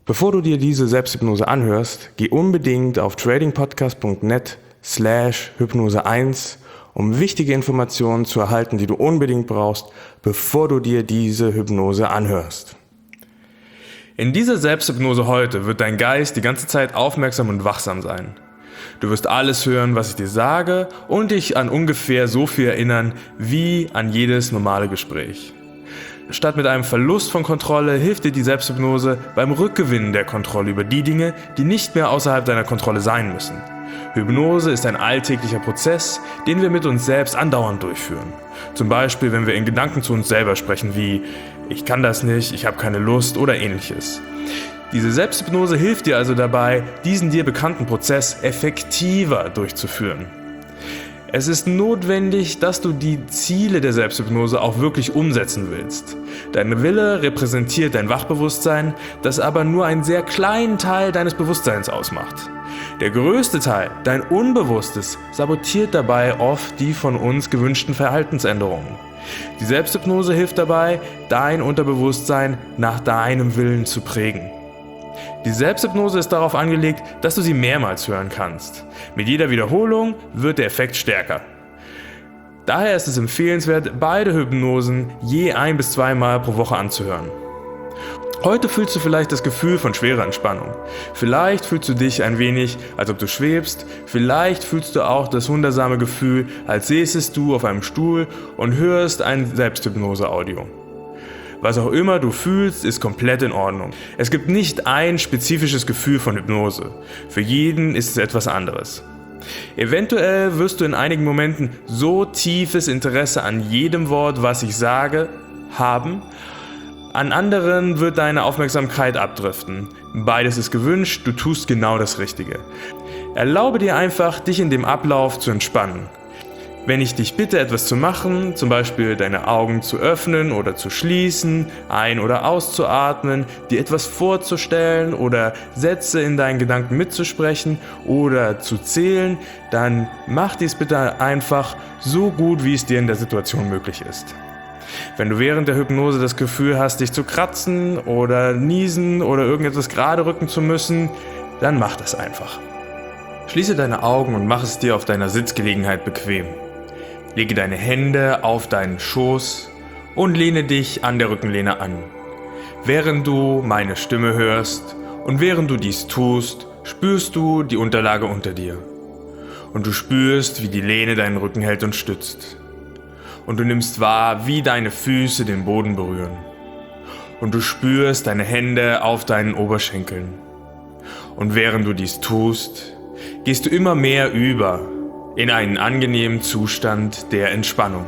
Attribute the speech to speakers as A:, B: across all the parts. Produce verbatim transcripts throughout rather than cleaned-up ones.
A: Bevor du dir diese Selbsthypnose anhörst, geh unbedingt auf tradingpodcast.net slash Hypnose eins, um wichtige Informationen zu erhalten, die du unbedingt brauchst, bevor du dir diese Hypnose anhörst. In dieser Selbsthypnose heute wird dein Geist die ganze Zeit aufmerksam und wachsam sein. Du wirst alles hören, was ich dir sage, und dich an ungefähr so viel erinnern wie an jedes normale Gespräch. Statt mit einem Verlust von Kontrolle hilft dir die Selbsthypnose beim Rückgewinnen der Kontrolle über die Dinge, die nicht mehr außerhalb deiner Kontrolle sein müssen. Hypnose ist ein alltäglicher Prozess, den wir mit uns selbst andauernd durchführen. Zum Beispiel, wenn wir in Gedanken zu uns selber sprechen wie „Ich kann das nicht, ich habe keine Lust" oder ähnliches. Diese Selbsthypnose hilft dir also dabei, diesen dir bekannten Prozess effektiver durchzuführen. Es ist notwendig, dass du die Ziele der Selbsthypnose auch wirklich umsetzen willst. Dein Wille repräsentiert dein Wachbewusstsein, das aber nur einen sehr kleinen Teil deines Bewusstseins ausmacht. Der größte Teil, dein Unbewusstes, sabotiert dabei oft die von uns gewünschten Verhaltensänderungen. Die Selbsthypnose hilft dabei, dein Unterbewusstsein nach deinem Willen zu prägen. Die Selbsthypnose ist darauf angelegt, dass du sie mehrmals hören kannst. Mit jeder Wiederholung wird der Effekt stärker. Daher ist es empfehlenswert, beide Hypnosen je ein- bis zweimal pro Woche anzuhören. Heute fühlst du vielleicht das Gefühl von schwerer Entspannung. Vielleicht fühlst du dich ein wenig, als ob du schwebst. Vielleicht fühlst du auch das wundersame Gefühl, als säßest du auf einem Stuhl und hörst ein Selbsthypnose-Audio. Was auch immer du fühlst, ist komplett in Ordnung. Es gibt nicht ein spezifisches Gefühl von Hypnose. Für jeden ist es etwas anderes. Eventuell wirst du in einigen Momenten so tiefes Interesse an jedem Wort, was ich sage, haben. An anderen wird deine Aufmerksamkeit abdriften. Beides ist gewünscht, du tust genau das Richtige. Erlaube dir einfach, dich in dem Ablauf zu entspannen. Wenn ich dich bitte, etwas zu machen, zum Beispiel deine Augen zu öffnen oder zu schließen, ein- oder auszuatmen, dir etwas vorzustellen oder Sätze in deinen Gedanken mitzusprechen oder zu zählen, dann mach dies bitte einfach so gut, wie es dir in der Situation möglich ist. Wenn du während der Hypnose das Gefühl hast, dich zu kratzen oder niesen oder irgendetwas gerade rücken zu müssen, dann mach das einfach. Schließe deine Augen und mach es dir auf deiner Sitzgelegenheit bequem. Lege deine Hände auf deinen Schoß und lehne dich an der Rückenlehne an. Während du meine Stimme hörst und während du dies tust, spürst du die Unterlage unter dir. Und du spürst, wie die Lehne deinen Rücken hält und stützt. Und du nimmst wahr, wie deine Füße den Boden berühren. Und du spürst deine Hände auf deinen Oberschenkeln. Und während du dies tust, gehst du immer mehr über in einen angenehmen Zustand der Entspannung.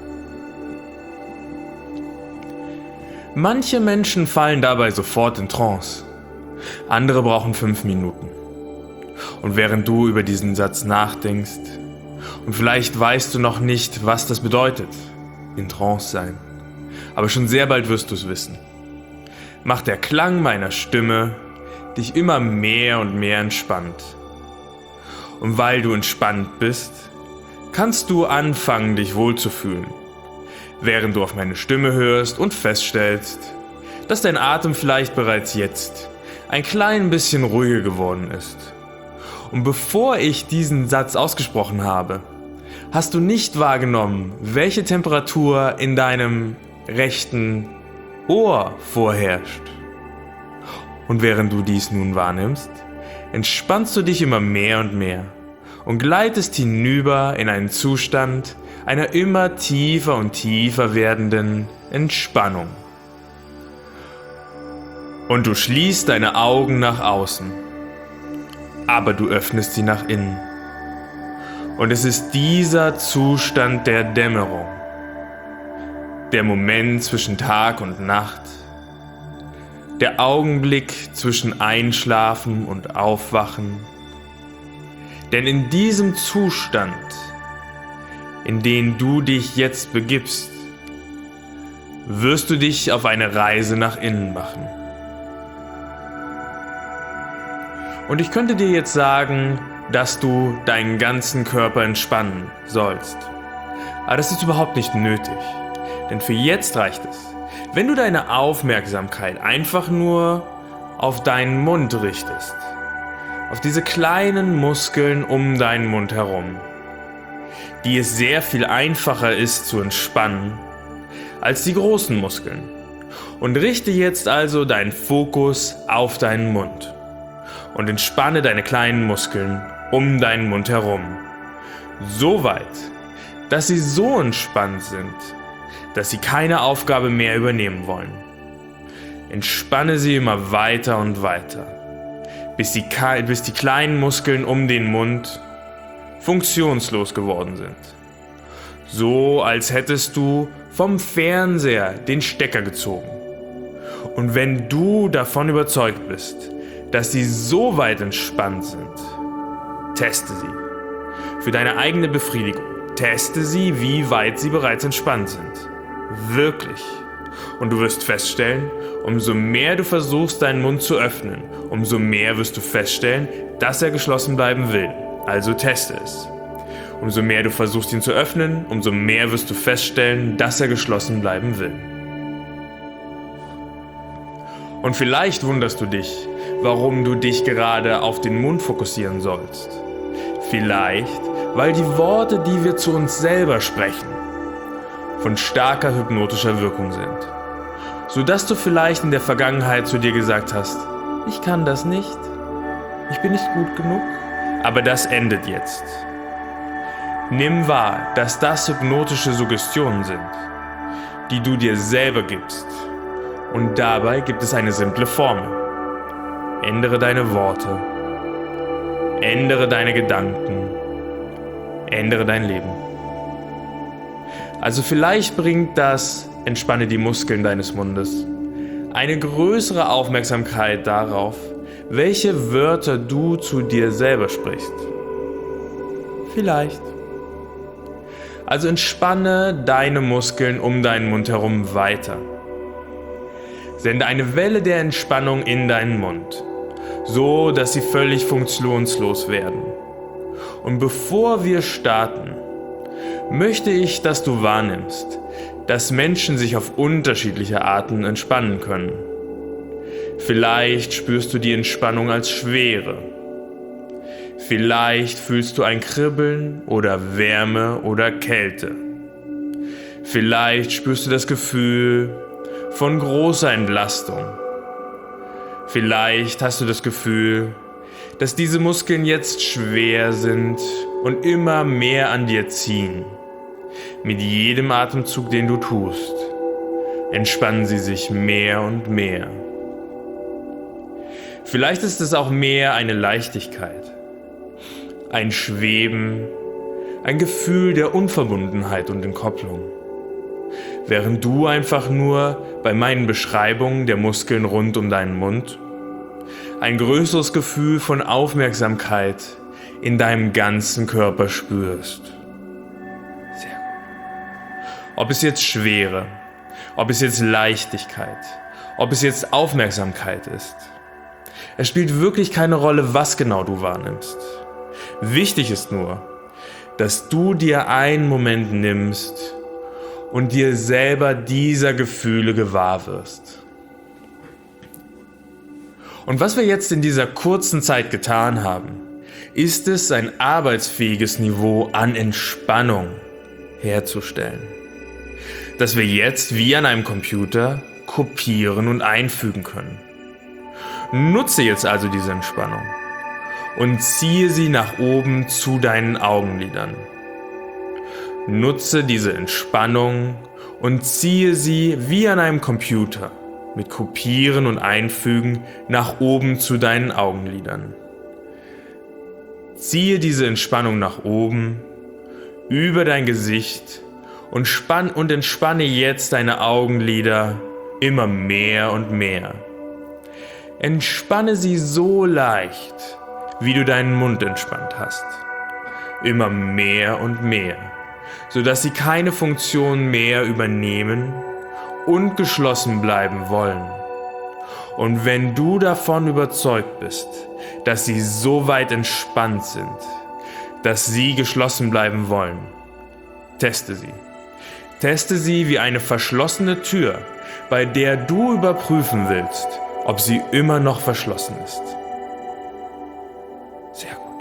A: Manche Menschen fallen dabei sofort in Trance, andere brauchen fünf Minuten. Und während du über diesen Satz nachdenkst, und vielleicht weißt du noch nicht, was das bedeutet, in Trance sein, aber schon sehr bald wirst du es wissen, macht der Klang meiner Stimme dich immer mehr und mehr entspannt. Und weil du entspannt bist, kannst du anfangen, dich wohlzufühlen, während du auf meine Stimme hörst und feststellst, dass dein Atem vielleicht bereits jetzt ein klein bisschen ruhiger geworden ist. Und bevor ich diesen Satz ausgesprochen habe, hast du nicht wahrgenommen, welche Temperatur in deinem rechten Ohr vorherrscht. Und während du dies nun wahrnimmst, entspannst du dich immer mehr und mehr und gleitest hinüber in einen Zustand einer immer tiefer und tiefer werdenden Entspannung. Und du schließt deine Augen nach außen, aber du öffnest sie nach innen. Und es ist dieser Zustand der Dämmerung, der Moment zwischen Tag und Nacht, der Augenblick zwischen Einschlafen und Aufwachen. Denn in diesem Zustand, in den du dich jetzt begibst, wirst du dich auf eine Reise nach innen machen. Und ich könnte dir jetzt sagen, dass du deinen ganzen Körper entspannen sollst. Aber das ist überhaupt nicht nötig, denn für jetzt reicht es, wenn du deine Aufmerksamkeit einfach nur auf deinen Mund richtest. Auf diese kleinen Muskeln um deinen Mund herum, die es sehr viel einfacher ist zu entspannen als die großen Muskeln. Und richte jetzt also deinen Fokus auf deinen Mund und entspanne deine kleinen Muskeln um deinen Mund herum. So weit, dass sie so entspannt sind, dass sie keine Aufgabe mehr übernehmen wollen. Entspanne sie immer weiter und weiter, bis die, bis die kleinen Muskeln um den Mund funktionslos geworden sind. So, als hättest du vom Fernseher den Stecker gezogen. Und wenn du davon überzeugt bist, dass sie so weit entspannt sind, teste sie. Für deine eigene Befriedigung. Teste sie, wie weit sie bereits entspannt sind. Wirklich. Und du wirst feststellen, umso mehr du versuchst, deinen Mund zu öffnen, umso mehr wirst du feststellen, dass er geschlossen bleiben will. Also teste es. Umso mehr du versuchst, ihn zu öffnen, umso mehr wirst du feststellen, dass er geschlossen bleiben will. Und vielleicht wunderst du dich, warum du dich gerade auf den Mund fokussieren sollst. Vielleicht, weil die Worte, die wir zu uns selber sprechen, von starker hypnotischer Wirkung sind. Sodass du vielleicht in der Vergangenheit zu dir gesagt hast, ich kann das nicht, ich bin nicht gut genug. Aber das endet jetzt. Nimm wahr, dass das hypnotische Suggestionen sind, die du dir selber gibst. Und dabei gibt es eine simple Formel. Ändere deine Worte, ändere deine Gedanken, ändere dein Leben. Also vielleicht bringt das, entspanne die Muskeln deines Mundes, eine größere Aufmerksamkeit darauf, welche Wörter du zu dir selber sprichst. Vielleicht. Also entspanne deine Muskeln um deinen Mund herum weiter. Sende eine Welle der Entspannung in deinen Mund, so dass sie völlig funktionslos werden. Und bevor wir starten, möchte ich, dass du wahrnimmst, dass Menschen sich auf unterschiedliche Arten entspannen können. Vielleicht spürst du die Entspannung als Schwere. Vielleicht fühlst du ein Kribbeln oder Wärme oder Kälte. Vielleicht spürst du das Gefühl von großer Entlastung. Vielleicht hast du das Gefühl, dass diese Muskeln jetzt schwer sind und immer mehr an dir ziehen. Mit jedem Atemzug, den du tust, entspannen sie sich mehr und mehr. Vielleicht ist es auch mehr eine Leichtigkeit, ein Schweben, ein Gefühl der Unverbundenheit und Entkopplung. Während du einfach nur bei meinen Beschreibungen der Muskeln rund um deinen Mund ein größeres Gefühl von Aufmerksamkeit in deinem ganzen Körper spürst. Sehr gut. Ob es jetzt Schwere, ob es jetzt Leichtigkeit, ob es jetzt Aufmerksamkeit ist. Es spielt wirklich keine Rolle, was genau du wahrnimmst. Wichtig ist nur, dass du dir einen Moment nimmst und dir selber dieser Gefühle gewahr wirst. Und was wir jetzt in dieser kurzen Zeit getan haben, ist es, ein arbeitsfähiges Niveau an Entspannung herzustellen, das wir jetzt wie an einem Computer kopieren und einfügen können. Nutze jetzt also diese Entspannung und ziehe sie nach oben zu deinen Augenlidern. Nutze diese Entspannung und ziehe sie wie an einem Computer mit Kopieren und Einfügen nach oben zu deinen Augenlidern. Ziehe diese Entspannung nach oben, über dein Gesicht und, spann und entspanne jetzt deine Augenlider immer mehr und mehr. Entspanne sie so leicht, wie du deinen Mund entspannt hast. Immer mehr und mehr, sodass sie keine Funktion mehr übernehmen und geschlossen bleiben wollen. Und wenn du davon überzeugt bist, dass sie so weit entspannt sind, dass sie geschlossen bleiben wollen, teste sie. Teste sie wie eine verschlossene Tür, bei der du überprüfen willst, ob sie immer noch verschlossen ist. Sehr gut.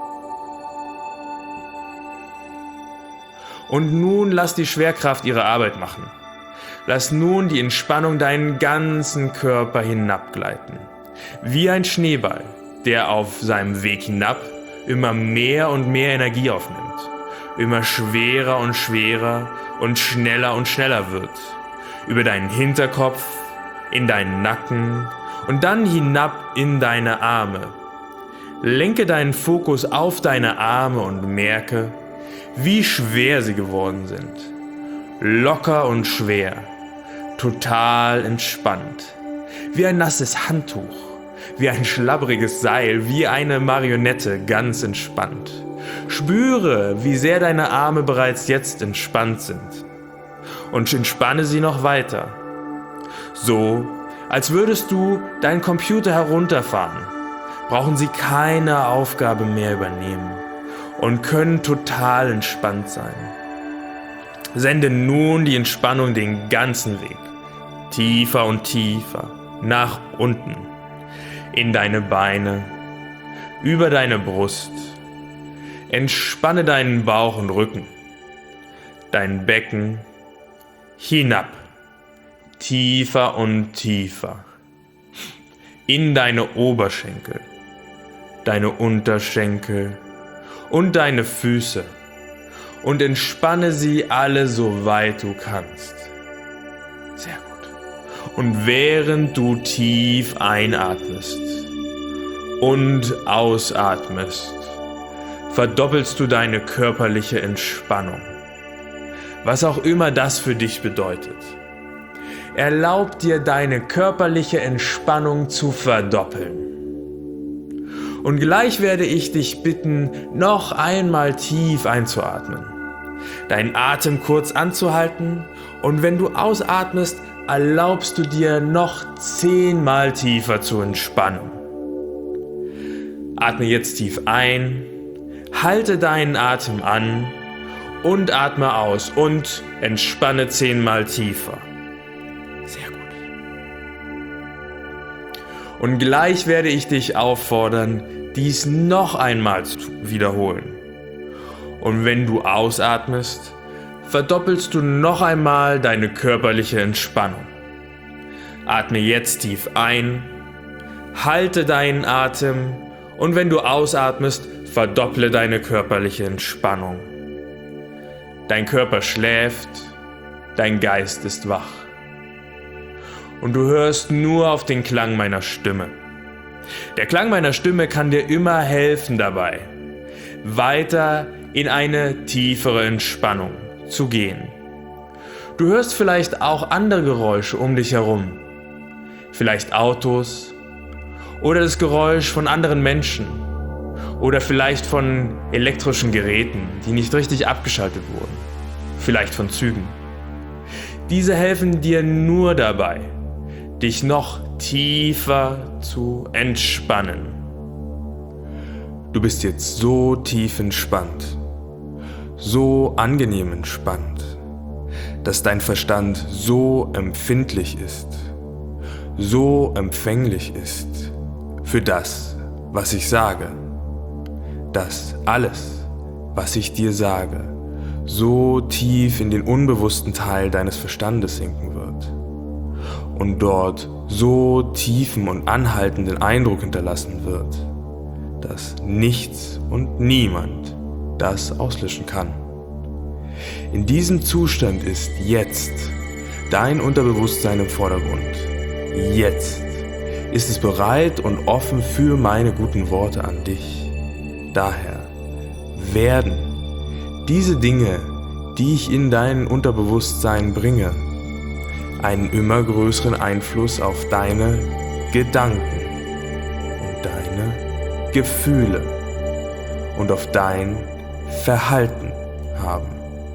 A: Und nun lass die Schwerkraft ihre Arbeit machen. Lass nun die Entspannung deinen ganzen Körper hinabgleiten. Wie ein Schneeball, der auf seinem Weg hinab immer mehr und mehr Energie aufnimmt. Immer schwerer und schwerer und schneller und schneller wird. Über deinen Hinterkopf, in deinen Nacken und dann hinab in deine Arme. Lenke deinen Fokus auf deine Arme und merke, wie schwer sie geworden sind. Locker und schwer, total entspannt. Wie ein nasses Handtuch, wie ein schlabbriges Seil, wie eine Marionette, ganz entspannt. Spüre, wie sehr deine Arme bereits jetzt entspannt sind. Und entspanne sie noch weiter. So, als würdest du deinen Computer herunterfahren, brauchen sie keine Aufgabe mehr übernehmen und können total entspannt sein. Sende nun die Entspannung den ganzen Weg, tiefer und tiefer, nach unten, in deine Beine, über deine Brust. Entspanne deinen Bauch und Rücken, dein Becken, hinab, tiefer und tiefer, in deine Oberschenkel, deine Unterschenkel und deine Füße und entspanne sie alle, soweit du kannst. Sehr gut. Und während du tief einatmest und ausatmest, verdoppelst du deine körperliche Entspannung. Was auch immer das für dich bedeutet. Erlaub dir, deine körperliche Entspannung zu verdoppeln. Und gleich werde ich dich bitten, noch einmal tief einzuatmen, deinen Atem kurz anzuhalten und wenn du ausatmest, erlaubst du dir noch zehnmal tiefer zu entspannen. Atme jetzt tief ein, halte deinen Atem an und atme aus und entspanne zehnmal tiefer. Sehr gut. Und gleich werde ich dich auffordern, dies noch einmal zu wiederholen. Und wenn du ausatmest, verdoppelst du noch einmal deine körperliche Entspannung. Atme jetzt tief ein, halte deinen Atem und wenn du ausatmest, verdopple deine körperliche Entspannung. Dein Körper schläft, dein Geist ist wach. Und du hörst nur auf den Klang meiner Stimme. Der Klang meiner Stimme kann dir immer helfen dabei, weiter in eine tiefere Entspannung zu gehen. Du hörst vielleicht auch andere Geräusche um dich herum. Vielleicht Autos oder das Geräusch von anderen Menschen oder vielleicht von elektrischen Geräten, die nicht richtig abgeschaltet wurden. Vielleicht von Zügen. Diese helfen dir nur dabei, dich noch tiefer zu entspannen. Du bist jetzt so tief entspannt, so angenehm entspannt, dass dein Verstand so empfindlich ist, so empfänglich ist für das, was ich sage, dass alles, was ich dir sage, so tief in den unbewussten Teil deines Verstandes sinken wird und dort so tiefen und anhaltenden Eindruck hinterlassen wird, dass nichts und niemand das auslöschen kann. In diesem Zustand ist jetzt dein Unterbewusstsein im Vordergrund. Jetzt ist es bereit und offen für meine guten Worte an dich. Daher werden diese Dinge, die ich in dein Unterbewusstsein bringe, einen immer größeren Einfluss auf deine Gedanken und deine Gefühle und auf dein Verhalten haben.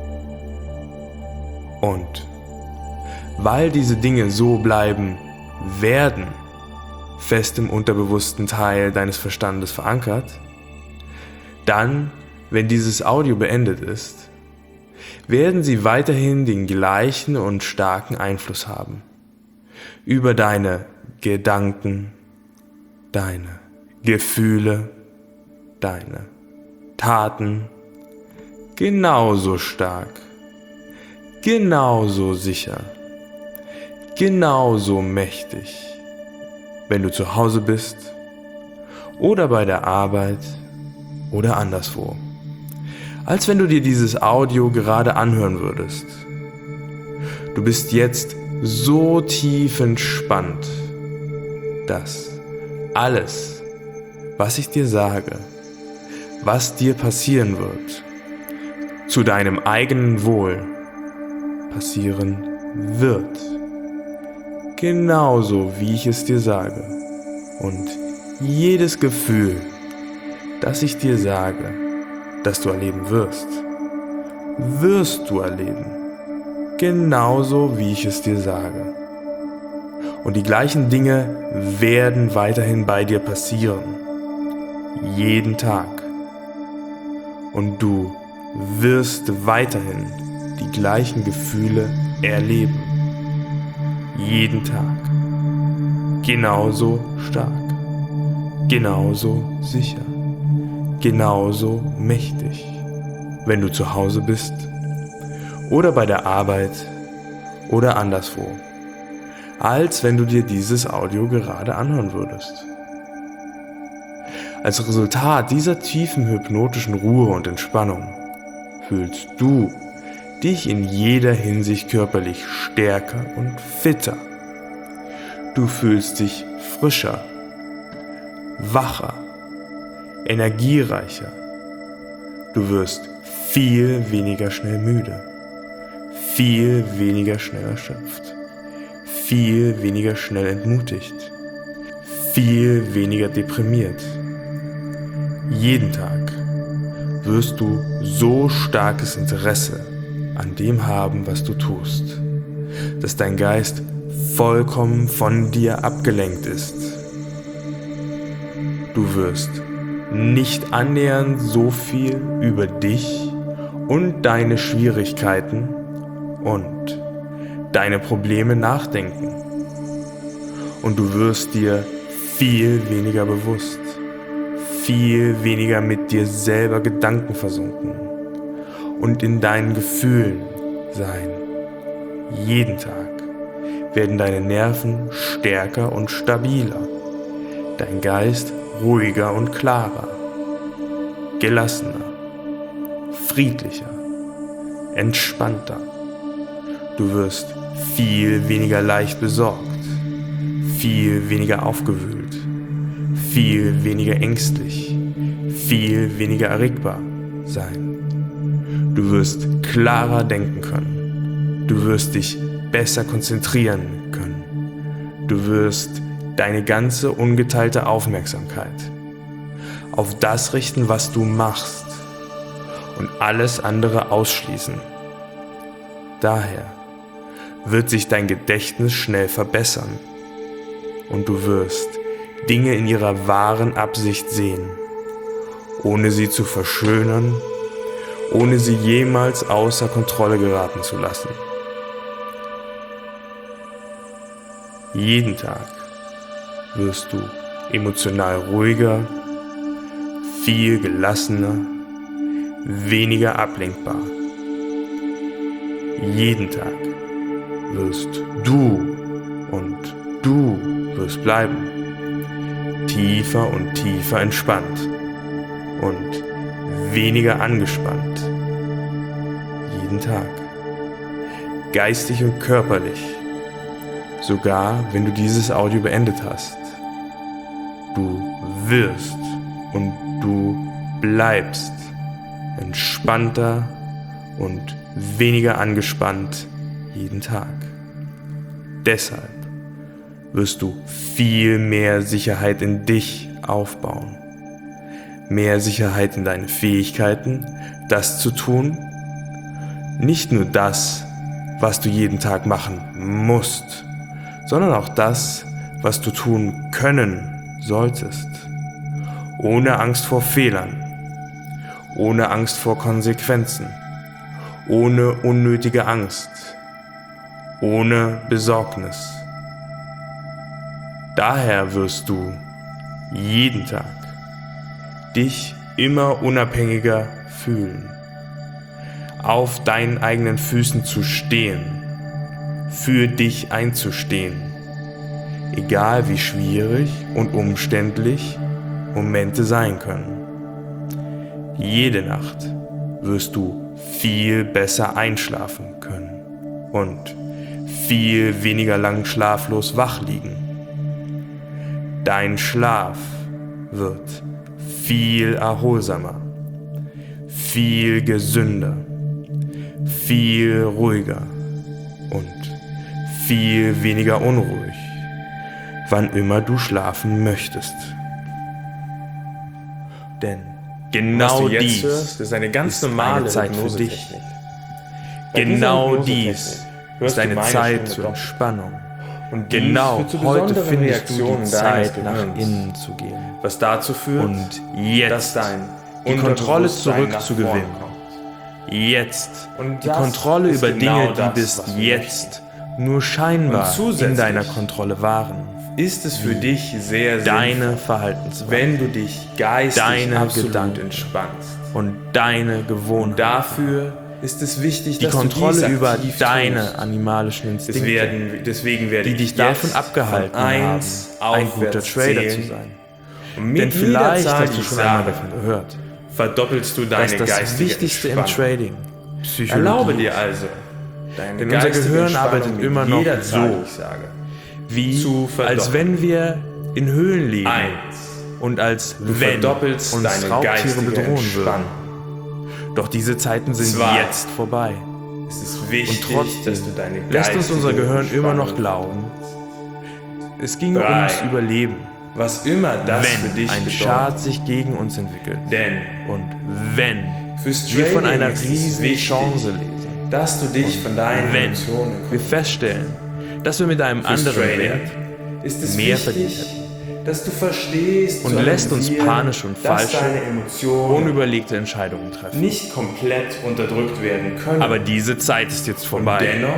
A: Und weil diese Dinge so bleiben werden, fest im unterbewussten Teil deines Verstandes verankert, dann, wenn dieses Audio beendet ist, werden sie weiterhin den gleichen und starken Einfluss haben über deine Gedanken, deine Gefühle, deine Taten genauso stark, genauso sicher, genauso mächtig, wenn du zu Hause bist oder bei der Arbeit oder anderswo, als wenn du dir dieses Audio gerade anhören würdest. Du bist jetzt so tief entspannt, dass alles, was ich dir sage, was dir passieren wird, zu deinem eigenen Wohl passieren wird. Genauso wie ich es dir sage. Und jedes Gefühl, das ich dir sage, das du erleben wirst, wirst du erleben. Genauso wie ich es dir sage. Und die gleichen Dinge werden weiterhin bei dir passieren. Jeden Tag. Und du wirst weiterhin die gleichen Gefühle erleben. Jeden Tag. Genauso stark. Genauso sicher. Genauso mächtig. Wenn du zu Hause bist oder bei der Arbeit oder anderswo, als wenn du dir dieses Audio gerade anhören würdest. Als Resultat dieser tiefen hypnotischen Ruhe und Entspannung fühlst du dich in jeder Hinsicht körperlich stärker und fitter. Du fühlst dich frischer, wacher, energiereicher. Du wirst viel weniger schnell müde, viel weniger schnell erschöpft, viel weniger schnell entmutigt, viel weniger deprimiert. Jeden Tag wirst du so starkes Interesse an dem haben, was du tust, dass dein Geist vollkommen von dir abgelenkt ist. Du wirst nicht annähernd so viel über dich und deine Schwierigkeiten und deine Probleme nachdenken. Und du wirst dir viel weniger bewusst, viel weniger mit dir selber Gedanken versunken und in deinen Gefühlen sein. Jeden Tag werden deine Nerven stärker und stabiler, dein Geist ruhiger und klarer, gelassener, friedlicher, entspannter. Du wirst viel weniger leicht besorgt, viel weniger aufgewühlt, viel weniger ängstlich, viel weniger erregbar sein. Du wirst klarer denken können. Du wirst dich besser konzentrieren können. Du wirst deine ganze ungeteilte Aufmerksamkeit auf das richten, was du machst, und alles andere ausschließen. Daher wird sich dein Gedächtnis schnell verbessern und du wirst Dinge in ihrer wahren Absicht sehen, ohne sie zu verschönern, ohne sie jemals außer Kontrolle geraten zu lassen. Jeden Tag wirst du emotional ruhiger, viel gelassener, weniger ablenkbar. Jeden Tag wirst du und du wirst bleiben, tiefer und tiefer entspannt und weniger angespannt. Jeden Tag, geistig und körperlich, sogar wenn du dieses Audio beendet hast. Du wirst und du bleibst entspannter und weniger angespannt jeden Tag. Deshalb wirst du viel mehr Sicherheit in dich aufbauen. Mehr Sicherheit in deine Fähigkeiten, das zu tun. Nicht nur das, was du jeden Tag machen musst, sondern auch das, was du tun können solltest. Ohne Angst vor Fehlern, ohne Angst vor Konsequenzen, ohne unnötige Angst, ohne Besorgnis. Daher wirst du jeden Tag dich immer unabhängiger fühlen, auf deinen eigenen Füßen zu stehen, für dich einzustehen, egal wie schwierig und umständlich Momente sein können. Jede Nacht wirst du viel besser einschlafen können und viel weniger lang schlaflos wach liegen. Dein Schlaf wird viel erholsamer, viel gesünder, viel ruhiger und viel weniger unruhig, wann immer du schlafen möchtest. Denn genau dies hörst, ist eine ganz normale Zeit für dich. Genau dies ist eine Zeit zur Entspannung. Und genau heute findest du die Zeit, nach innen zu gehen, was dazu führt, und jetzt die Kontrolle zurückzugewinnen. Jetzt die Kontrolle über Dinge, die bis jetzt nur scheinbar in deiner Kontrolle waren. Ist es für dich sehr deine Verhaltensweise, wenn du dich geistig deine absolut entspannst und deine Gewohnheiten. Dafür ist es wichtig, die dass Kontrolle du über deine tust. Animalischen Instinkte, werden, deswegen werde die dich davon abgehalten haben, ein guter Trader zu sein. Denn vielleicht hast du schon einmal davon gehört, verdoppelst du deine geistige Entspannung. Das Wichtigste im Trading, Psychologie. Erlaube dir also, deine denn unser Gehirn arbeitet immer noch so, wie als wenn wir in Höhlen leben und als wenn uns Raubtiere bedrohen würden. Doch diese Zeiten sind Zwar jetzt vorbei. Es ist wichtig, und trotzdem dass du deine lässt uns unser Gehirn immer noch glauben, es ginge Drei. ums Überleben, was immer das wenn für dich ein bedeutet. Schad sich gegen uns entwickelt. Denn und wenn wir von einer riesigen Chance lesen, dass du dich von deinen wenn Emotionen wir feststellen, dass wir mit einem anderen Wert ist es mehr verdient hätten, dass du verstehst und lässt uns panisch und falsche, unüberlegte Entscheidungen treffen. Nicht komplett unterdrückt werden können. Aber diese Zeit ist jetzt vorbei. Und dennoch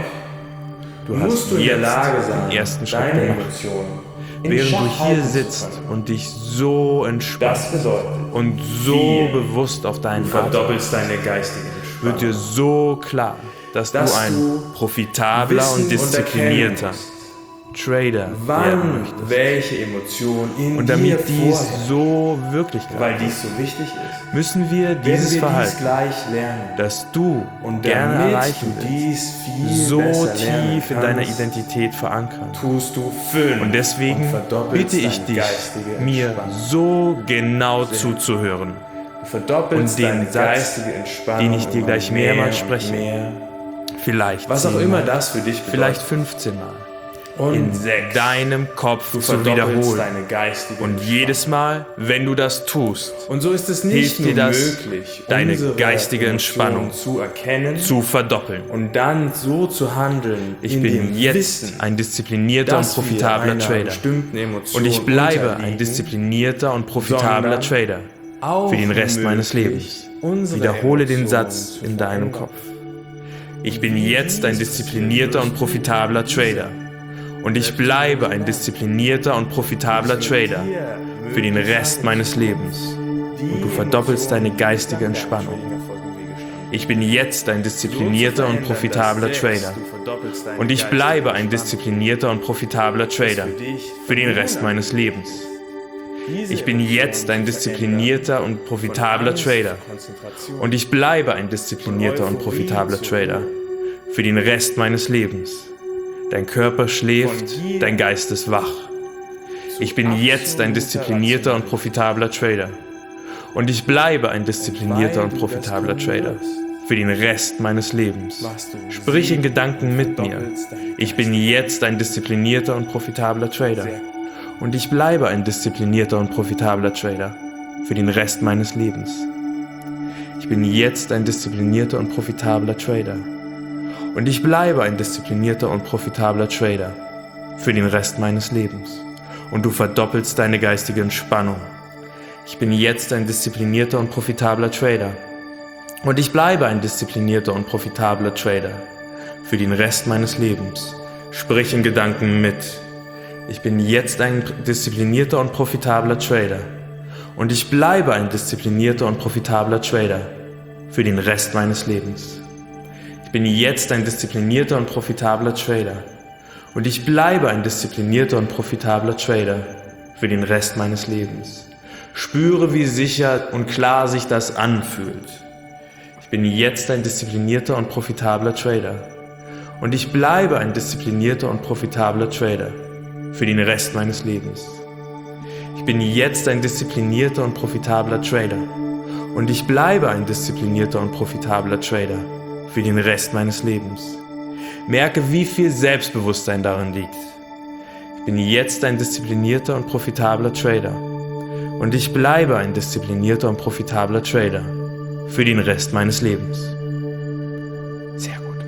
A: du musst hast du in der Lage sein, den ersten Schritt deine gemacht, während du hier sitzt und dich so entspannst und so bewusst auf deinen Atem verdoppelst deine geistige Entspannung, wird dir so klar, dass, dass du ein profitabler und disziplinierter Trader werden möchtest. Welche Emotion in und damit dies vorher. so Wirklichkeit weil dies so wichtig ist, müssen wir dieses wir Verhalten, gleich lernen, das du und gerne erreichen willst, so tief in deiner Identität verankern, tust du fünf und deswegen und bitte ich dich, mir so genau zuzuhören und den Satz, den ich dir gleich mehrmals spreche, mehr, vielleicht was auch immer das für dich bedeutet, vielleicht fünfzehn Mal. Und in sechs. deinem Kopf du zu wiederholen. Deine geistige und jedes Mal, wenn du das tust, und so ist es nicht hilft dir das, möglich, deine geistige Entspannung zu erkennen, zu verdoppeln und dann so zu handeln. Ich bin jetzt Wissen, ein disziplinierter und profitabler Trader. Und ich bleibe ein disziplinierter und profitabler Trader für den Rest meines Lebens. Wiederhole den Satz in deinem Kopf. Ich bin jetzt ein disziplinierter und profitabler Trader. Und ich bleibe ein disziplinierter und profitabler Trader für den Rest meines Lebens. Und du verdoppelst deine geistige Entspannung. Ich bin jetzt ein disziplinierter und profitabler Trader. Und ich bleibe ein disziplinierter und profitabler Trader für den Rest meines Lebens. Ich bin jetzt ein disziplinierter und profitabler Trader. Und ich bleibe ein disziplinierter und profitabler Trader für den Rest meines Lebens. Dein Körper schläft, dein Geist ist wach. Ich bin jetzt ein disziplinierter und profitabler Trader. Und ich bleibe ein disziplinierter und profitabler Trader für den Rest meines Lebens. Sprich in Gedanken mit mir. Ich bin jetzt ein disziplinierter und profitabler Trader. Und ich bleibe ein disziplinierter und profitabler Trader für den Rest meines Lebens. Ich bin jetzt ein disziplinierter und profitabler Trader. Und ich bleibe ein disziplinierter und profitabler Trader für den Rest meines Lebens. Und du verdoppelst deine geistige Entspannung. Ich bin jetzt ein disziplinierter und profitabler Trader. Und ich bleibe ein disziplinierter und profitabler Trader für den Rest meines Lebens. Sprich in Gedanken mit. Ich bin jetzt ein disziplinierter und profitabler Trader. Und ich bleibe ein disziplinierter und profitabler Trader für den Rest meines Lebens. Ich bin jetzt ein disziplinierter und profitabler Trader. Und ich bleibe ein disziplinierter und profitabler Trader für den Rest meines Lebens. Spüre, wie sicher und klar sich das anfühlt. Ich bin jetzt ein disziplinierter und profitabler Trader. Und ich bleibe ein disziplinierter und profitabler Trader für den Rest meines Lebens. Ich bin jetzt ein disziplinierter und profitabler Trader. Und ich bleibe ein disziplinierter und profitabler Trader für den Rest meines Lebens. Merke, wie viel Selbstbewusstsein darin liegt. Ich bin jetzt ein disziplinierter und profitabler Trader. Und ich bleibe ein disziplinierter und profitabler Trader für den Rest meines Lebens. Sehr gut.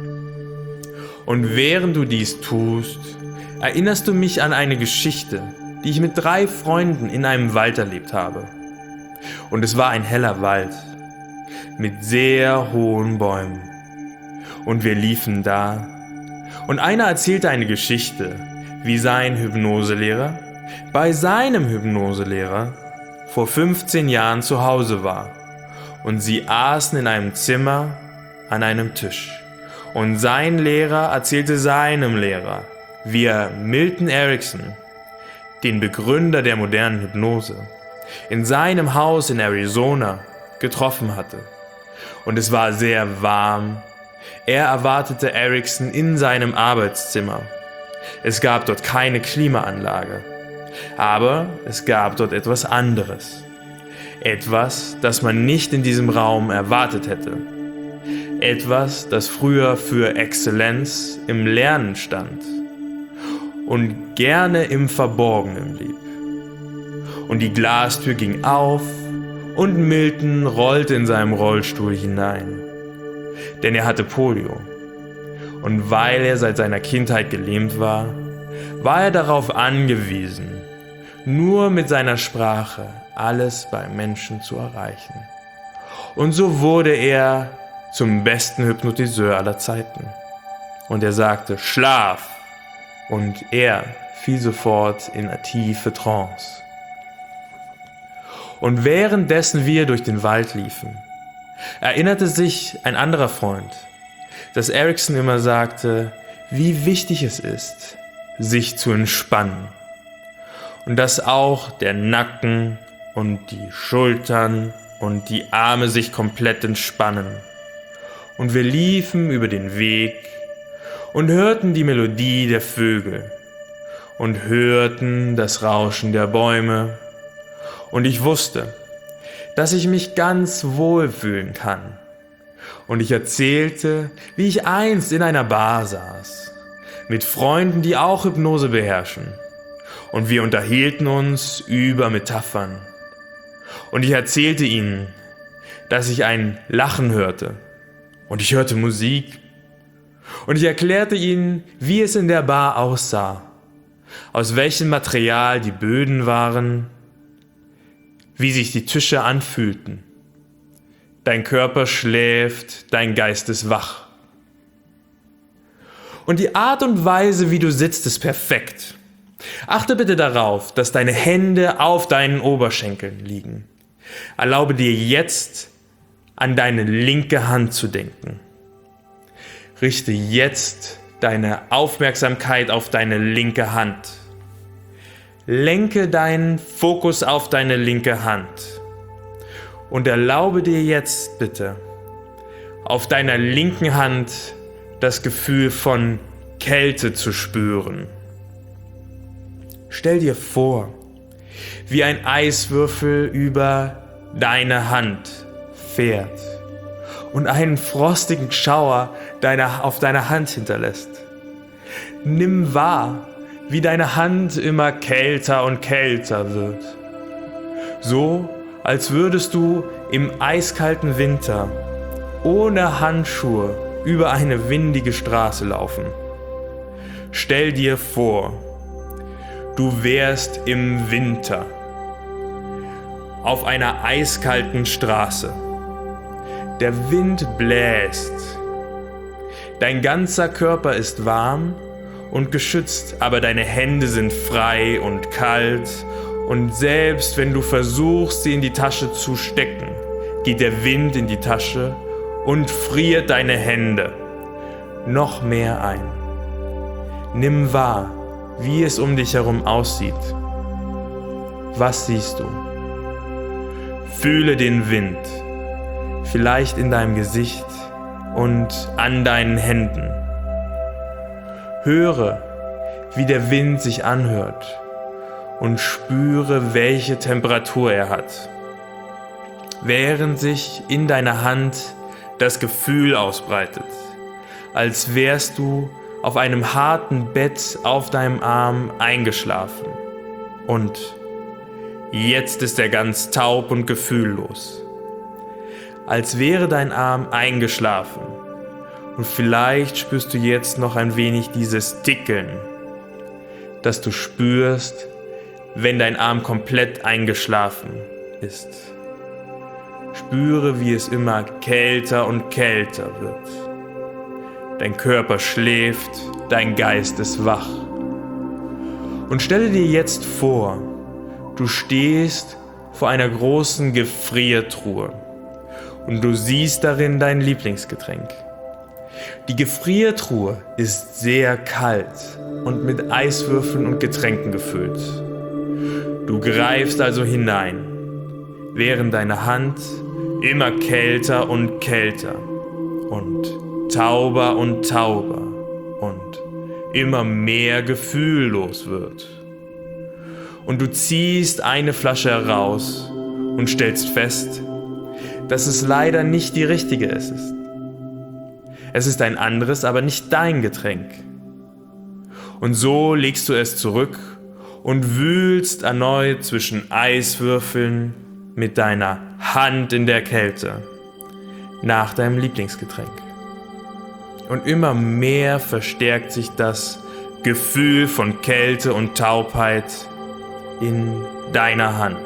A: Und während du dies tust, erinnerst du mich an eine Geschichte, die ich mit drei Freunden in einem Wald erlebt habe. Und es war ein heller Wald mit sehr hohen Bäumen. Und wir liefen da. Und einer erzählte eine Geschichte, wie sein Hypnoselehrer bei seinem Hypnoselehrer vor fünfzehn Jahren zu Hause war. Und sie aßen in einem Zimmer an einem Tisch. Und sein Lehrer erzählte seinem Lehrer, wie er Milton Erickson, den Begründer der modernen Hypnose, in seinem Haus in Arizona getroffen hatte. Und es war sehr warm. Er erwartete Erickson in seinem Arbeitszimmer. Es gab dort keine Klimaanlage. Aber es gab dort etwas anderes. Etwas, das man nicht in diesem Raum erwartet hätte. Etwas, das früher für Exzellenz im Lernen stand und gerne im Verborgenen blieb. Und die Glastür ging auf und Milton rollte in seinem Rollstuhl hinein. Denn er hatte Polio. Und weil er seit seiner Kindheit gelähmt war, war er darauf angewiesen, nur mit seiner Sprache alles bei Menschen zu erreichen. Und so wurde er zum besten Hypnotiseur aller Zeiten. Und er sagte, Schlaf! Und er fiel sofort in eine tiefe Trance. Und währenddessen wir durch den Wald liefen, erinnerte sich ein anderer Freund, dass Erickson immer sagte, wie wichtig es ist, sich zu entspannen. Und dass auch der Nacken und die Schultern und die Arme sich komplett entspannen. Und wir liefen über den Weg und hörten die Melodie der Vögel und hörten das Rauschen der Bäume. Und ich wusste, dass ich mich ganz wohl fühlen kann. Und ich erzählte, wie ich einst in einer Bar saß, mit Freunden, die auch Hypnose beherrschen. Und wir unterhielten uns über Metaphern. Und ich erzählte ihnen, dass ich ein Lachen hörte. Und ich hörte Musik. Und ich erklärte ihnen, wie es in der Bar aussah, aus welchem Material die Böden waren, wie sich die Tische anfühlten. Dein Körper schläft, dein Geist ist wach. Und die Art und Weise, wie du sitzt, ist perfekt. Achte bitte darauf, dass deine Hände auf deinen Oberschenkeln liegen. Erlaube dir jetzt, an deine linke Hand zu denken. Richte jetzt deine Aufmerksamkeit auf deine linke Hand. Lenke deinen Fokus auf deine linke Hand. Und erlaube dir jetzt bitte, auf deiner linken Hand das Gefühl von Kälte zu spüren. Stell dir vor, wie ein Eiswürfel über deine Hand fährt und einen frostigen Schauer deiner, auf deiner Hand hinterlässt. Nimm wahr, wie deine Hand immer kälter und kälter wird. So, als würdest du im eiskalten Winter ohne Handschuhe über eine windige Straße laufen. Stell dir vor, du wärst im Winter auf einer eiskalten Straße. Der Wind bläst. Dein ganzer Körper ist warm und geschützt, aber deine Hände sind frei und kalt und selbst wenn du versuchst, sie in die Tasche zu stecken, geht der Wind in die Tasche und friert deine Hände noch mehr ein. Nimm wahr, wie es um dich herum aussieht. Was siehst du? Fühle den Wind, vielleicht in deinem Gesicht und an deinen Händen. Höre, wie der Wind sich anhört und spüre, welche Temperatur er hat. Während sich in deiner Hand das Gefühl ausbreitet, als wärst du auf einem harten Bett auf deinem Arm eingeschlafen. Und jetzt ist er ganz taub und gefühllos. Als wäre dein Arm eingeschlafen. Und vielleicht spürst du jetzt noch ein wenig dieses Tickeln, das du spürst, wenn dein Arm komplett eingeschlafen ist. Spüre, wie es immer kälter und kälter wird. Dein Körper schläft, dein Geist ist wach. Und stelle dir jetzt vor, du stehst vor einer großen Gefriertruhe und du siehst darin dein Lieblingsgetränk. Die Gefriertruhe ist sehr kalt und mit Eiswürfeln und Getränken gefüllt. Du greifst also hinein, während deine Hand immer kälter und kälter und tauber und tauber und immer mehr gefühllos wird. Und du ziehst eine Flasche heraus und stellst fest, dass es leider nicht die richtige ist. Es ist ein anderes, aber nicht dein Getränk. Und so legst du es zurück und wühlst erneut zwischen Eiswürfeln mit deiner Hand in der Kälte nach deinem Lieblingsgetränk. Und immer mehr verstärkt sich das Gefühl von Kälte und Taubheit in deiner Hand.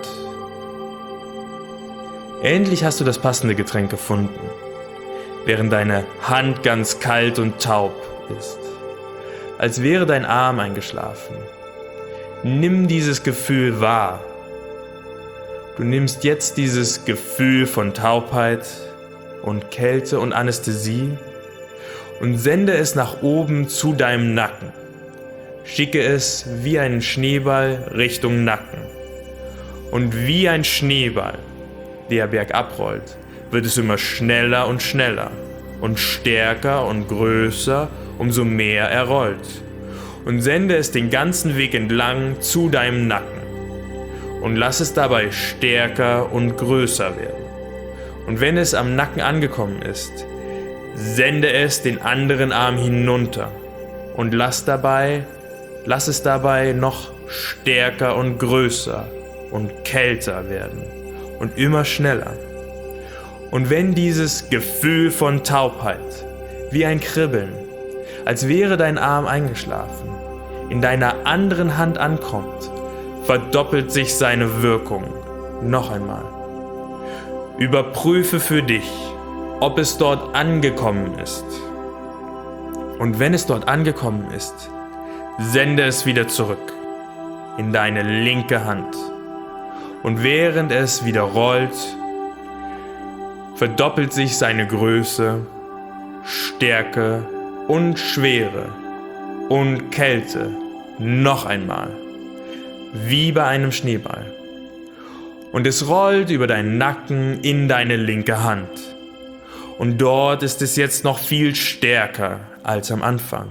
A: Endlich hast du das passende Getränk gefunden, während deine Hand ganz kalt und taub ist, als wäre dein Arm eingeschlafen. Nimm dieses Gefühl wahr. Du nimmst jetzt dieses Gefühl von Taubheit und Kälte und Anästhesie und sende es nach oben zu deinem Nacken. Schicke es wie einen Schneeball Richtung Nacken. Und wie ein Schneeball, der bergab rollt, wird es immer schneller und schneller und stärker und größer, umso mehr er rollt. Und sende es den ganzen Weg entlang zu deinem Nacken. Und lass es dabei stärker und größer werden. Und wenn es am Nacken angekommen ist, sende es den anderen Arm hinunter und lass dabei, lass es dabei noch stärker und größer und kälter werden und immer schneller. Und wenn dieses Gefühl von Taubheit wie ein Kribbeln, als wäre dein Arm eingeschlafen, in deiner anderen Hand ankommt, verdoppelt sich seine Wirkung. Noch einmal. Überprüfe für dich, ob es dort angekommen ist. Und wenn es dort angekommen ist, sende es wieder zurück in deine linke Hand. Und während es wieder rollt, verdoppelt sich seine Größe, Stärke und Schwere und Kälte noch einmal, wie bei einem Schneeball. Und es rollt über deinen Nacken in deine linke Hand. Und dort ist es jetzt noch viel stärker als am Anfang.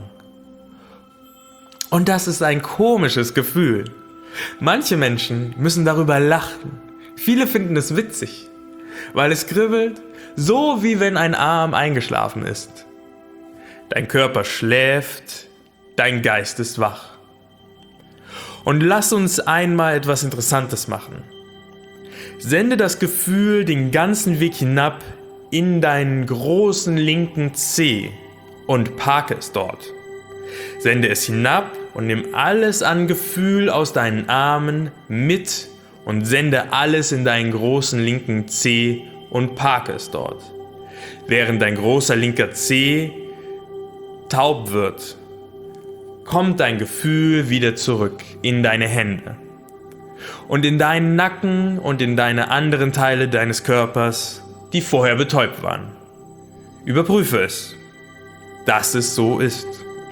A: Und das ist ein komisches Gefühl. Manche Menschen müssen darüber lachen. Viele finden es witzig, weil es kribbelt, so wie wenn ein Arm eingeschlafen ist. Dein Körper schläft, dein Geist ist wach. Und lass uns einmal etwas Interessantes machen. Sende das Gefühl den ganzen Weg hinab in deinen großen linken Zeh und parke es dort. Sende es hinab und nimm alles an Gefühl aus deinen Armen mit und sende alles in deinen großen linken Zeh und parke es dort. Während dein großer linker Zeh taub wird, kommt dein Gefühl wieder zurück in deine Hände und in deinen Nacken und in deine anderen Teile deines Körpers, die vorher betäubt waren. Überprüfe es, dass es so ist.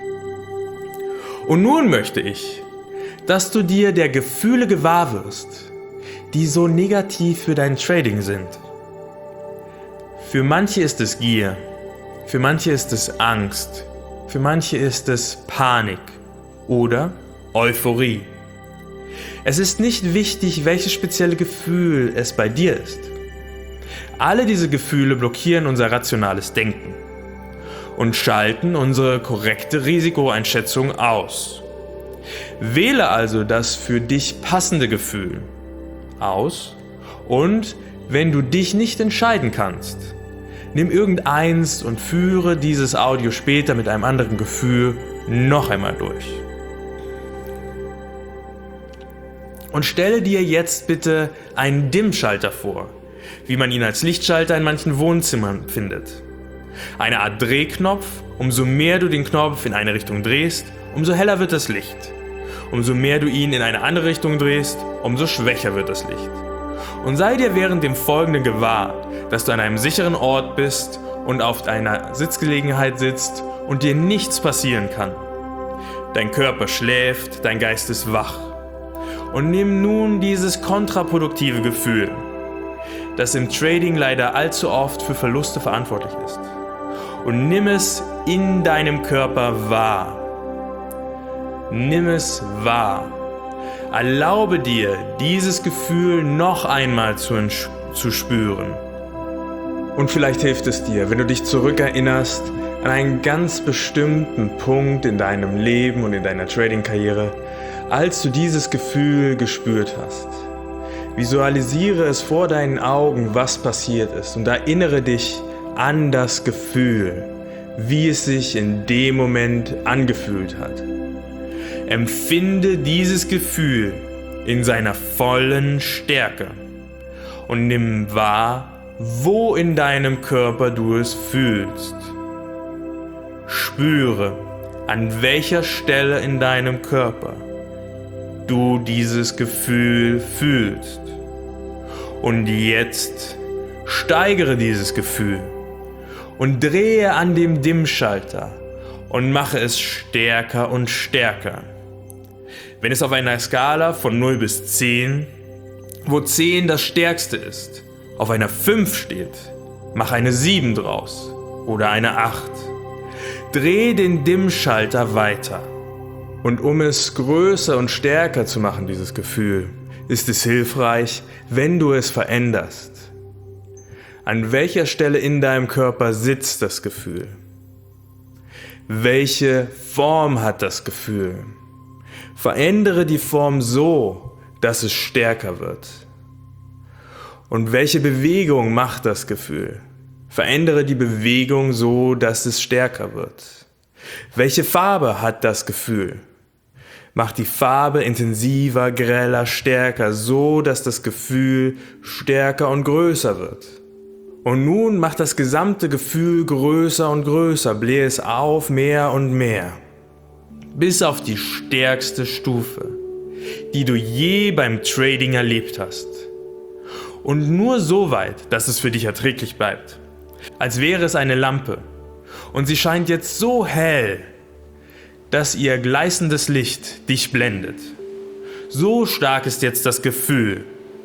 A: Und nun möchte ich, dass du dir der Gefühle gewahr wirst, die so negativ für dein Trading sind. Für manche ist es Gier, für manche ist es Angst, für manche ist es Panik oder Euphorie. Es ist nicht wichtig, welches spezielle Gefühl es bei dir ist. Alle diese Gefühle blockieren unser rationales Denken und schalten unsere korrekte Risikoeinschätzung aus. Wähle also das für dich passende Gefühl aus und wenn du dich nicht entscheiden kannst, nimm irgendeins und führe dieses Audio später mit einem anderen Gefühl noch einmal durch. Und stelle dir jetzt bitte einen Dimmschalter vor, wie man ihn als Lichtschalter in manchen Wohnzimmern findet. Eine Art Drehknopf, umso mehr du den Knopf in eine Richtung drehst, umso heller wird das Licht. Umso mehr du ihn in eine andere Richtung drehst, umso schwächer wird das Licht. Und sei dir während dem Folgenden gewahr, dass du an einem sicheren Ort bist und auf einer Sitzgelegenheit sitzt und dir nichts passieren kann. Dein Körper schläft, dein Geist ist wach. Und nimm nun dieses kontraproduktive Gefühl, das im Trading leider allzu oft für Verluste verantwortlich ist, und nimm es in deinem Körper wahr. Nimm es wahr. Erlaube dir, dieses Gefühl noch einmal zu, zu spüren. Und vielleicht hilft es dir, wenn du dich zurückerinnerst an einen ganz bestimmten Punkt in deinem Leben und in deiner Trading-Karriere, als du dieses Gefühl gespürt hast. Visualisiere es vor deinen Augen, was passiert ist, und erinnere dich an das Gefühl, wie es sich in dem Moment angefühlt hat. Empfinde dieses Gefühl in seiner vollen Stärke und nimm wahr, wo in deinem Körper du es fühlst. Spüre, an welcher Stelle in deinem Körper du dieses Gefühl fühlst. Und jetzt steigere dieses Gefühl und drehe an dem Dimmschalter und mache es stärker und stärker. Wenn es auf einer Skala von null bis zehn, wo zehn das Stärkste ist, auf einer fünf steht, mach eine sieben draus oder eine acht. Dreh den Dimmschalter weiter. Und um es größer und stärker zu machen, dieses Gefühl, ist es hilfreich, wenn du es veränderst. An welcher Stelle in deinem Körper sitzt das Gefühl? Welche Form hat das Gefühl? Verändere die Form so, dass es stärker wird. Und welche Bewegung macht das Gefühl? Verändere die Bewegung so, dass es stärker wird. Welche Farbe hat das Gefühl? Mach die Farbe intensiver, greller, stärker, so dass das Gefühl stärker und größer wird. Und nun mach das gesamte Gefühl größer und größer, blähe es auf mehr und mehr, bis auf die stärkste Stufe, die du je beim Trading erlebt hast. Und nur so weit, dass es für dich erträglich bleibt, als wäre es eine Lampe. Und sie scheint jetzt so hell, dass ihr gleißendes Licht dich blendet. So stark ist jetzt das Gefühl.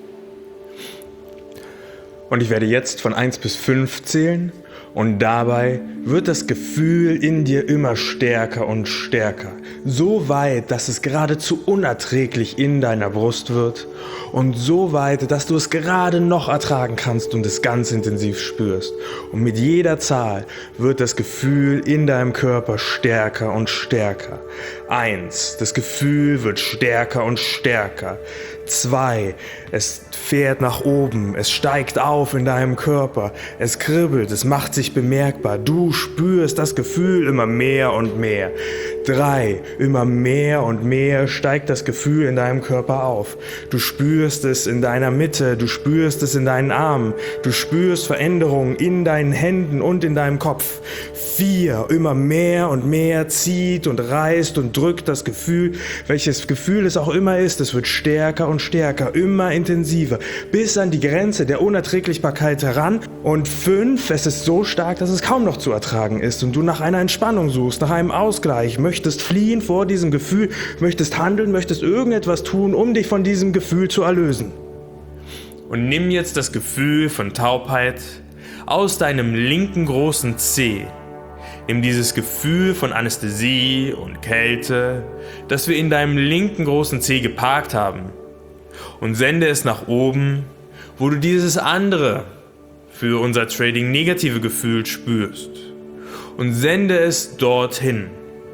A: Und ich werde jetzt von eins bis fünf zählen und dabei wird das Gefühl in dir immer stärker und stärker. So weit, dass es geradezu unerträglich in deiner Brust wird und so weit, dass du es gerade noch ertragen kannst und es ganz intensiv spürst. Und mit jeder Zahl wird das Gefühl in deinem Körper stärker und stärker. Eins, das Gefühl wird stärker und stärker. Zwei, es fährt nach oben, es steigt auf in deinem Körper, es kribbelt, es macht sich bemerkbar, du spürst das Gefühl immer mehr und mehr. Drei. Immer mehr und mehr steigt das Gefühl in deinem Körper auf. Du spürst es in deiner Mitte, du spürst es in deinen Armen, du spürst Veränderungen in deinen Händen und in deinem Kopf. Vier. Immer mehr und mehr zieht und reißt und drückt das Gefühl, welches Gefühl es auch immer ist, es wird stärker und stärker, immer intensiver, bis an die Grenze der Unerträglichkeit heran. Und fünf. Es ist so stark, dass es kaum noch zu ertragen ist und du nach einer Entspannung suchst, nach einem Ausgleich, möchtest fliehen vor diesem Gefühl, möchtest handeln, möchtest irgendetwas tun, um dich von diesem Gefühl zu erlösen.
B: Und nimm jetzt das Gefühl von Taubheit aus deinem linken großen Zeh. Nimm dieses Gefühl von Anästhesie und Kälte, das wir in deinem linken großen Zeh geparkt haben, und sende es nach oben, wo du dieses andere, für unser Trading negative Gefühl spürst, und sende es dorthin.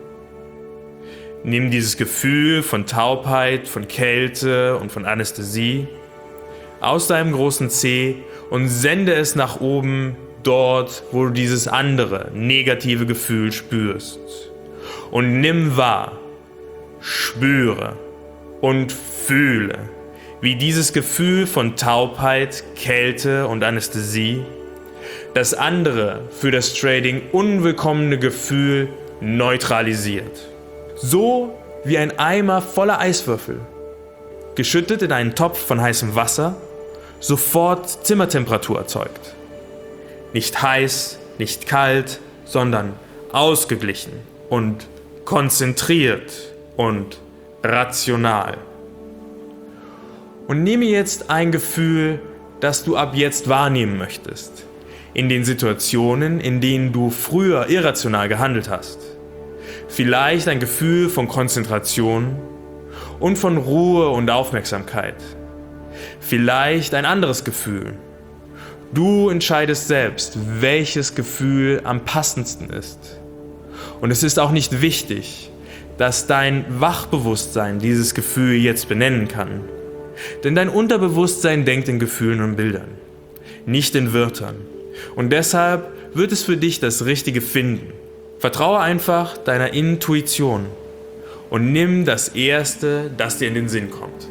B: Nimm dieses Gefühl von Taubheit, von Kälte und von Anästhesie aus deinem großen Zeh und sende es nach oben, dort, wo du dieses andere negative Gefühl spürst. Und nimm wahr, spüre und fühle, wie dieses Gefühl von Taubheit, Kälte und Anästhesie das andere für das Trading unwillkommene Gefühl neutralisiert. So wie ein Eimer voller Eiswürfel, geschüttet in einen Topf von heißem Wasser, sofort Zimmertemperatur erzeugt. Nicht heiß, nicht kalt, sondern ausgeglichen und konzentriert und rational. Und nehme jetzt ein Gefühl, das du ab jetzt wahrnehmen möchtest, in den Situationen, in denen du früher irrational gehandelt hast. Vielleicht ein Gefühl von Konzentration und von Ruhe und Aufmerksamkeit. Vielleicht ein anderes Gefühl. Du entscheidest selbst, welches Gefühl am passendsten ist. Und es ist auch nicht wichtig, dass dein Wachbewusstsein dieses Gefühl jetzt benennen kann. Denn dein Unterbewusstsein denkt in Gefühlen und Bildern, nicht in Wörtern. Und deshalb wird es für dich das Richtige finden. Vertraue einfach deiner Intuition und nimm das Erste, das dir in den Sinn kommt.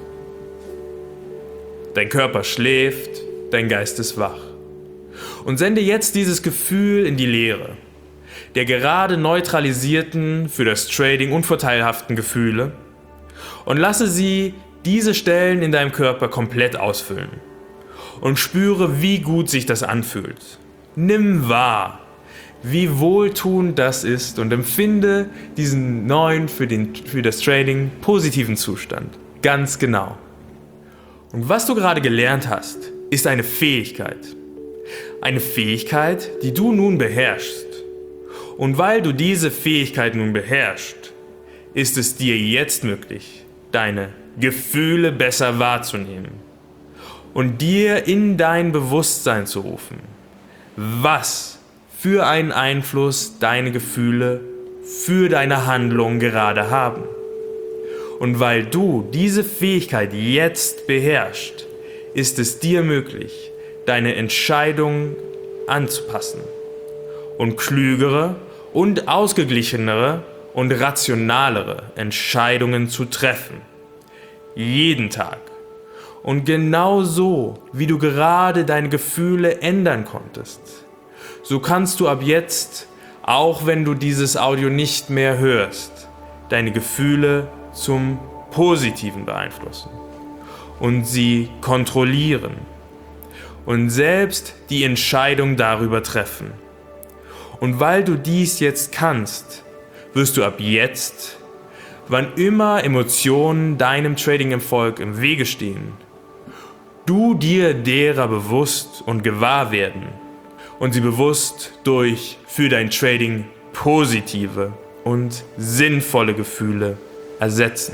B: Dein Körper schläft, dein Geist ist wach. Und sende jetzt dieses Gefühl in die Leere, der gerade neutralisierten, für das Trading unvorteilhaften Gefühle, und lasse sie diese Stellen in deinem Körper komplett ausfüllen. Und spüre, wie gut sich das anfühlt. Nimm wahr, wie wohltuend das ist, und empfinde diesen neuen, für, den, für das Trading positiven Zustand. Ganz genau. Und was du gerade gelernt hast, ist eine Fähigkeit. Eine Fähigkeit, die du nun beherrschst. Und weil du diese Fähigkeit nun beherrschst, ist es dir jetzt möglich, deine Gefühle besser wahrzunehmen und dir in dein Bewusstsein zu rufen, was für einen Einfluss deine Gefühle für deine Handlung gerade haben. Und weil du diese Fähigkeit jetzt beherrschst, ist es dir möglich, deine Entscheidungen anzupassen und klügere und ausgeglichenere und rationalere Entscheidungen zu treffen. Jeden Tag. Und genau so, wie du gerade deine Gefühle ändern konntest, so kannst du ab jetzt, auch wenn du dieses Audio nicht mehr hörst, deine Gefühle zum Positiven beeinflussen und sie kontrollieren und selbst die Entscheidung darüber treffen. Und weil du dies jetzt kannst, wirst du ab jetzt, wann immer Emotionen deinem Trading-Erfolg im Wege stehen, du dir derer bewusst und gewahr werden und sie bewusst durch für dein Trading positive und sinnvolle Gefühle ersetzen.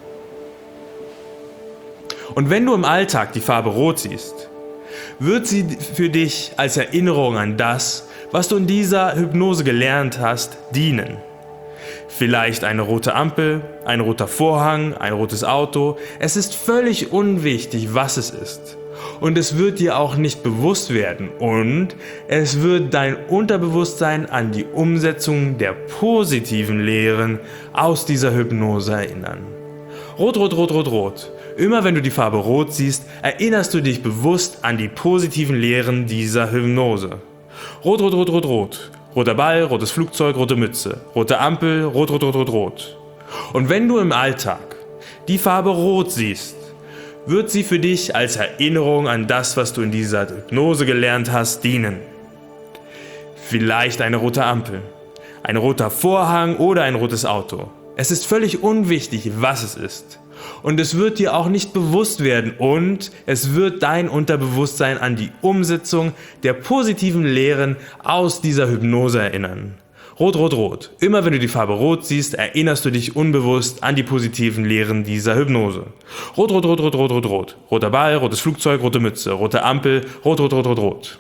B: Und wenn du im Alltag die Farbe Rot siehst, wird sie für dich als Erinnerung an das, was du in dieser Hypnose gelernt hast, dienen. Vielleicht eine rote Ampel, ein roter Vorhang, ein rotes Auto. Es ist völlig unwichtig, was es ist. Und es wird dir auch nicht bewusst werden und es wird dein Unterbewusstsein an die Umsetzung der positiven Lehren aus dieser Hypnose erinnern. Rot, rot, rot, rot, rot. Immer wenn du die Farbe Rot siehst, erinnerst du dich bewusst an die positiven Lehren dieser Hypnose. Rot, rot, rot, rot, rot. Roter Ball, rotes Flugzeug, rote Mütze. Rote Ampel, rot, rot, rot, rot, rot. Und wenn du im Alltag die Farbe Rot siehst, wird sie für dich als Erinnerung an das, was du in dieser Hypnose gelernt hast, dienen. Vielleicht eine rote Ampel, ein roter Vorhang oder ein rotes Auto. Es ist völlig unwichtig, was es ist. Und es wird dir auch nicht bewusst werden und es wird dein Unterbewusstsein an die Umsetzung der positiven Lehren aus dieser Hypnose erinnern. Rot, rot, rot. Immer wenn du die Farbe Rot siehst, erinnerst du dich unbewusst an die positiven Lehren dieser Hypnose. Rot, rot, rot, rot, rot, rot, rot. Roter Ball, rotes Flugzeug, rote Mütze, rote Ampel, rot, rot, rot, rot, rot.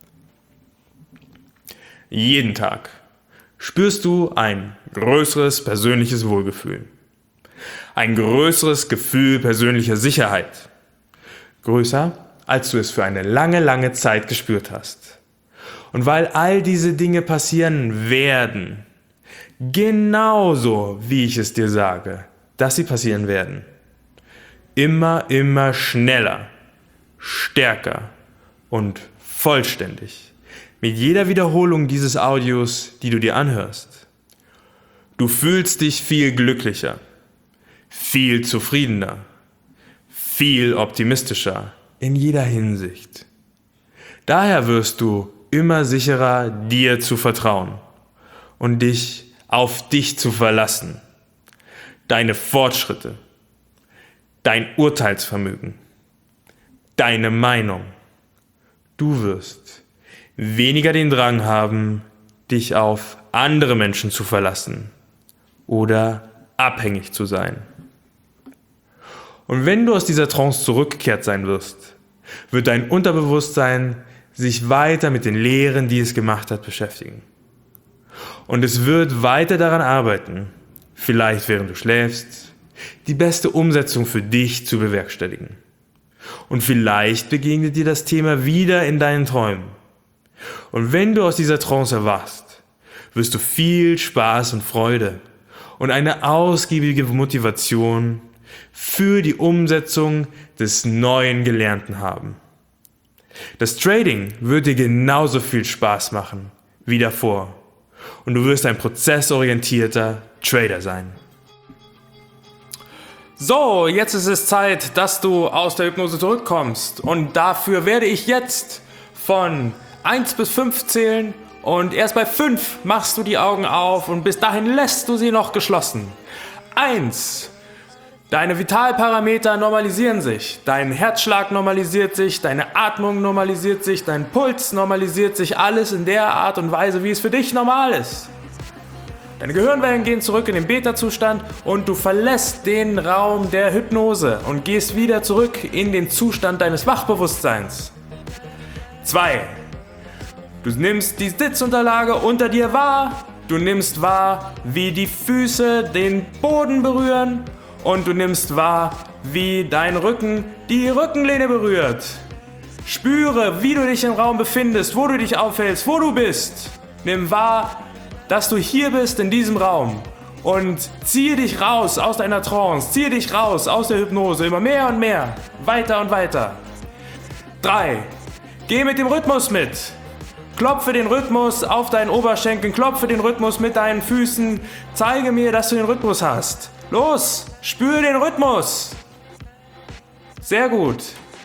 B: Jeden Tag spürst du ein größeres persönliches Wohlgefühl. Ein größeres Gefühl persönlicher Sicherheit. Größer, als du es für eine lange, lange Zeit gespürt hast. Und weil all diese Dinge passieren werden, genauso wie ich es dir sage, dass sie passieren werden, immer, immer schneller, stärker und vollständig, mit jeder Wiederholung dieses Audios, die du dir anhörst. Du fühlst dich viel glücklicher, viel zufriedener, viel optimistischer in jeder Hinsicht. Daher wirst du immer sicherer, dir zu vertrauen und dich auf dich zu verlassen. Deine Fortschritte, dein Urteilsvermögen, deine Meinung. Du wirst weniger den Drang haben, dich auf andere Menschen zu verlassen oder abhängig zu sein. Und wenn du aus dieser Trance zurückgekehrt sein wirst, wird dein Unterbewusstsein sich weiter mit den Lehren, die es gemacht hat, beschäftigen. Und es wird weiter daran arbeiten, vielleicht während du schläfst, die beste Umsetzung für dich zu bewerkstelligen. Und vielleicht begegnet dir das Thema wieder in deinen Träumen. Und wenn du aus dieser Trance erwachst, wirst du viel Spaß und Freude und eine ausgiebige Motivation für die Umsetzung des neuen Gelernten haben. Das Trading wird dir genauso viel Spaß machen wie davor und du wirst ein prozessorientierter Trader sein. So, jetzt ist es Zeit, dass du aus der Hypnose zurückkommst und dafür werde ich jetzt von eins bis fünf zählen und erst bei fünf machst du die Augen auf und bis dahin lässt du sie noch geschlossen. eins. Deine Vitalparameter normalisieren sich, dein Herzschlag normalisiert sich, deine Atmung normalisiert sich, dein Puls normalisiert sich, alles in der Art und Weise, wie es für dich normal ist. Deine Gehirnwellen gehen zurück in den Beta-Zustand und du verlässt den Raum der Hypnose und gehst wieder zurück in den Zustand deines Wachbewusstseins. zwei. Du nimmst die Sitzunterlage unter dir wahr, du nimmst wahr, wie die Füße den Boden berühren. Und du nimmst wahr, wie dein Rücken die Rückenlehne berührt. Spüre, wie du dich im Raum befindest, wo du dich aufhältst, wo du bist. Nimm wahr, dass du hier bist in diesem Raum. Und ziehe dich raus aus deiner Trance, ziehe dich raus aus der Hypnose, immer mehr und mehr, weiter und weiter. drei. Geh mit dem Rhythmus mit. Klopfe den Rhythmus auf deinen Oberschenkeln, klopfe den Rhythmus mit deinen Füßen. Zeige mir, dass du den Rhythmus hast. Los, spür den Rhythmus. Sehr gut.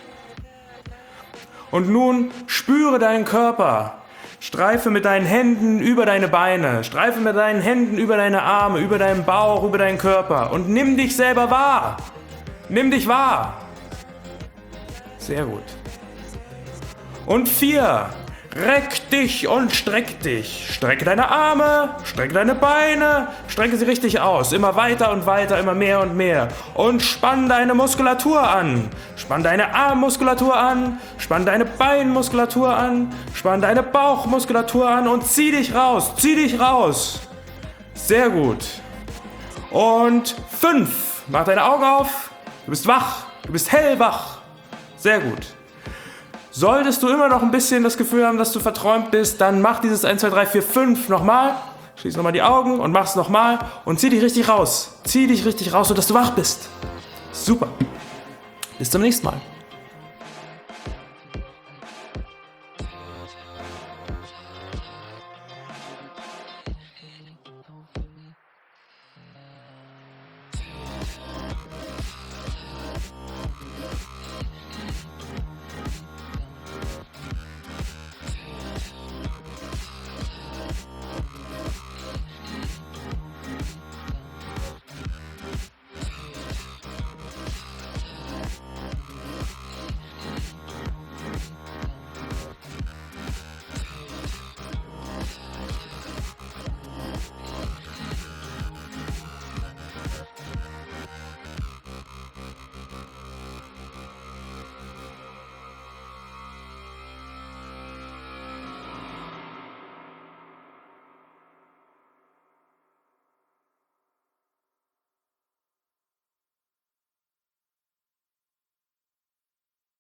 B: Und nun spüre deinen Körper. Streife mit deinen Händen über deine Beine. Streife mit deinen Händen über deine Arme, über deinen Bauch, über deinen Körper. Und nimm dich selber wahr. Nimm dich wahr. Sehr gut. Und vier. Reck dich und streck dich. Strecke deine Arme, strecke deine Beine, strecke sie richtig aus. Immer weiter und weiter, immer mehr und mehr. Und spann deine Muskulatur an. Spann deine Armmuskulatur an, spann deine Beinmuskulatur an, spann deine Bauchmuskulatur an und zieh dich raus, zieh dich raus. Sehr gut. Und fünf. Mach deine Augen auf. Du bist wach, du bist hellwach. Sehr gut. Solltest du immer noch ein bisschen das Gefühl haben, dass du verträumt bist, dann mach dieses eins, zwei, drei, vier, fünf nochmal. Schließ nochmal die Augen und mach's nochmal und zieh dich richtig raus. Zieh dich richtig raus, sodass du wach bist. Super. Bis zum nächsten Mal.